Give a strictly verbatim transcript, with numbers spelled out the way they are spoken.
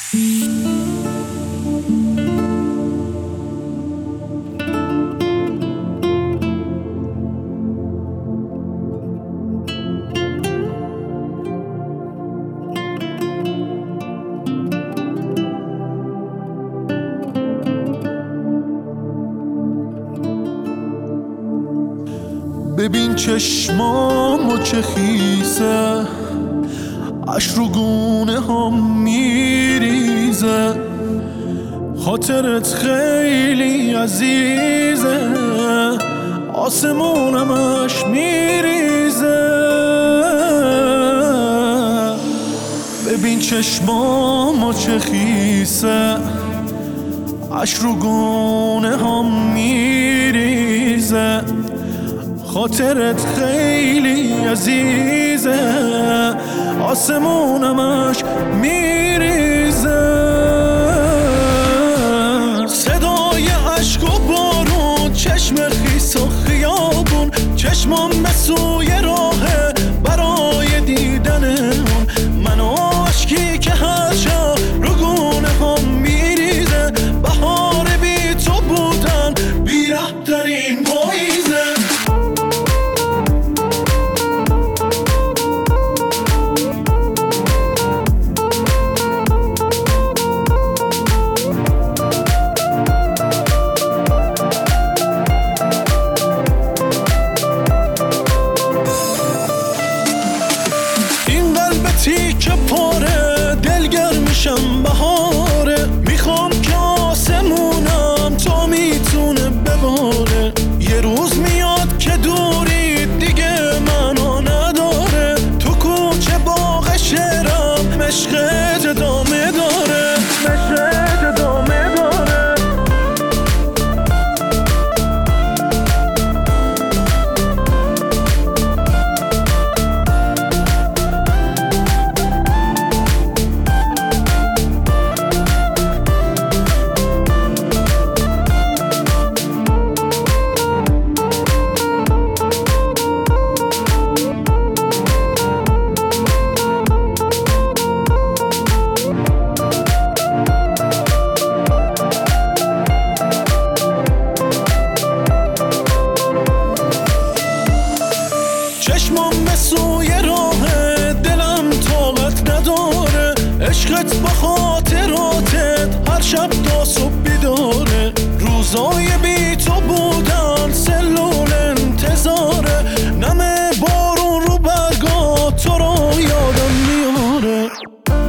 ببین چشمامو چه خیسه، اش رو گونه هم میریزه، خاطرت خیلی عزیزه، آسمونمش میریزه. ببین چشمامو چه خیسه، اش رو گونه هم میریزه، خاطرت خیلی عزیزه، آسمونمش میریزه. صدای عشق و بارون، چشم خیس و خیابون، چشمم به سوی راهه برای دیدن اون، من و عشقی که هر شب رو گونه هم میریزه. بهار بی تو بودن بی‌ره در این پاییزه. که پاره دلگر میشم بهاره، میخوام که آسمونم تا میتونه بباره. یه روز میاد که دوری دیگه منو نداره، تو کوچه باغ شعرم عشقت ادامه داره، عشقت ادامه داره. چشمم به سوی راه دلم طاقت نداره، عشقت با خاطراتت هر شب تا صبح بیداره. روزای بی تو بودن سلول انتظاره، نم بارون رو برگا تو رو یادم میاره.